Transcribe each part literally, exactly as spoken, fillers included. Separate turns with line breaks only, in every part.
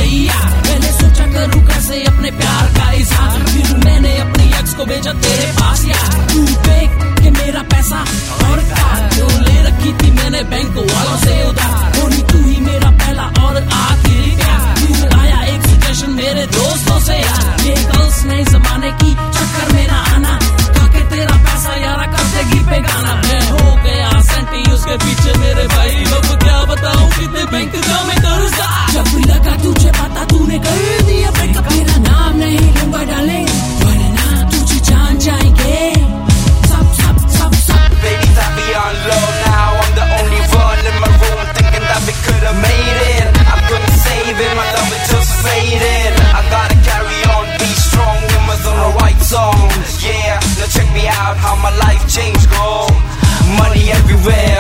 गई यार। मैंने सोचा करूं कैसे अपने प्यार का इजहार, फिर मैंने अपनी एक्स को भेजा तेरे पास यार। तू देख के मेरा पैसा और कार जो ले रखी थी मैंने बैंक वालों से उधार, होनी तू ही मेरा पहला और आखिरी प्यार। फिर आया एक सजेशन मेरे दोस्तों से यार, ये गर्ल्स नए जमाने की चक्कर में ना आना, काके तेरा पैसा यारा कर देगी पे गाना। मैं हो गया सेंटी उसके पीछे मेरे भाई, अब क्या बताऊं कितने बैंक का मैं कर्जा। जब लगा तुझे पता तूने कर दिया ब्रेकअप, मेरा नाम नहीं लूंगा डाले वरना तुझे जान जाएंगे सब सब सब सब।
Baby that we on low now, I'm the only one in my room thinking that we could've made it. I couldn't save it, my love is just fading. I gotta carry on, be strong, and was on the right song. Yeah, now check me out, how my life changed, go money everywhere.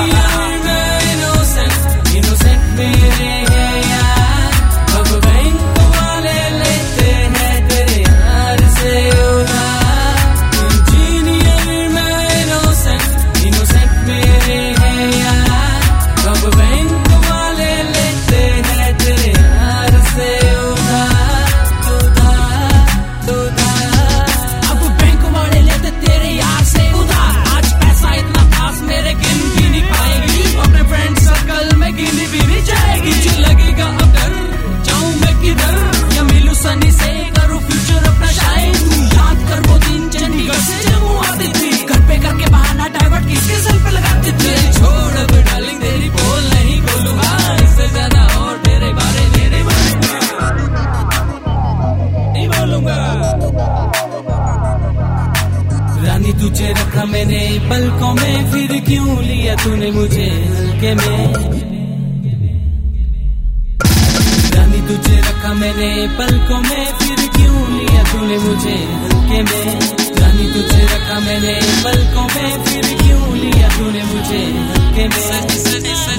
Innocent, innocent मेरे यार, अब bank वाले लेते हैं तेरे यार से उधार। इंजीनियर मैं innocent, innocent मेरे यार, अब बैंक वाले लेते हैं तेरे यार से उधार उधार उधार। अब बैंक वाले लेते तेरे यार से उधार, आज पैसा इतना खास मेरे गिन भी नहीं पाएगी, अपने फ्रेंड सर्कल में गिनी भी नहीं जाएगी। मुझे लगेगा अब डर जाऊं मैं किधर, या मिलूं सनी से करूं फ्यूचर अपना शायद। याद कर वो दिन चंडीगढ़ से जम्मू आती थी, घर पे करके बहाना डाइवर्ट किसके सर पे लगाती थी। छोड़ अब डार्लिंग तेरी बोल नहीं बोलूंगा, इससे ज्यादा और तेरे बारे मेरे बारे नहीं बोलूंगा। रानी तुझे रखा मैंने पलकों में, फिर क्यों लिया तूने मुझे हल्के में। रानी तुझे रखा मैंने पलकों में, फिर क्यों लिया तूने मुझे हल्के में। रानी तुझे रखा मैंने पलकों में, फिर क्यों लिया तूने मुझे हल्के में।